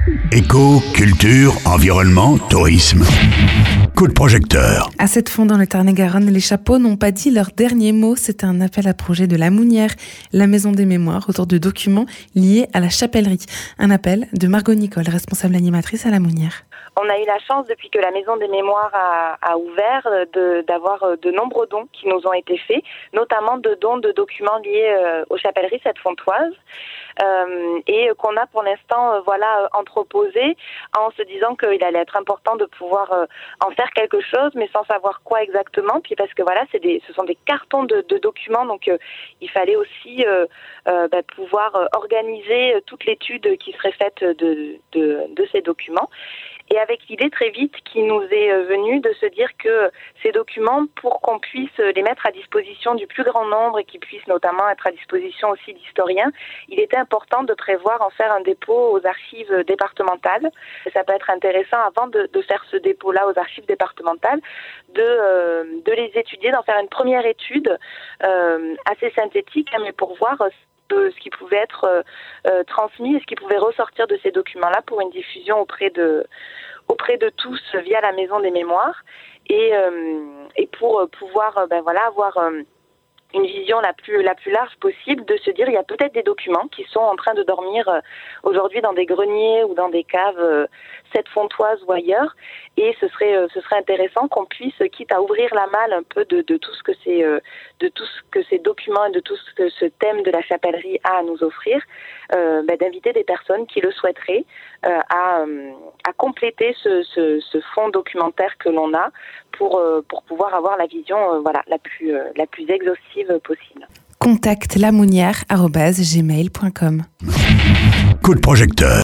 Éco, culture, environnement, tourisme. Coup de projecteur. À cette fond dans le Tarn-et-Garonne, les chapeaux n'ont pas dit leur dernier mot. C'était un appel à projet de La Mounière, la maison des mémoires, autour de documents liés à la chapellerie. Un appel de Margot Nicole, responsable animatrice à La Mounière. On a eu la chance, depuis que la Maison des Mémoires a ouvert, d'avoir de nombreux dons qui nous ont été faits, notamment de dons de documents liés aux chapelleries Cette-Fontoise, et qu'on a pour l'instant entreposé en se disant qu'il allait être important de pouvoir en faire quelque chose, mais sans savoir quoi exactement. Puis parce que ce sont des cartons de documents, donc il fallait aussi pouvoir organiser toute l'étude qui serait faite de ces documents. Et avec l'idée très vite qui nous est venue de se dire que ces documents, pour qu'on puisse les mettre à disposition du plus grand nombre et qu'ils puissent notamment être à disposition aussi d'historiens, il était important de prévoir en faire un dépôt aux archives départementales. Ça peut être intéressant avant de faire ce dépôt-là aux archives départementales, de les étudier, d'en faire une première étude assez synthétique, mais pour voir ce qui pouvait être transmis et ce qui pouvait ressortir de ces documents-là pour une diffusion auprès de tous via la Maison des Mémoires et pour pouvoir avoir une vision la plus large possible, de se dire il y a peut-être des documents qui sont en train de dormir aujourd'hui dans des greniers ou dans des caves Cette-Fontoise ou ailleurs, et ce serait intéressant qu'on puisse, quitte à ouvrir la malle un peu de tout ce que ces documents et de tout ce que ce thème de la chapellerie a à nous offrir, d'inviter des personnes qui le souhaiteraient à compléter ce fonds documentaire que l'on a pour pouvoir avoir la vision la plus exhaustive possible. Contact lamounière@gmail.com. Coup de projecteur.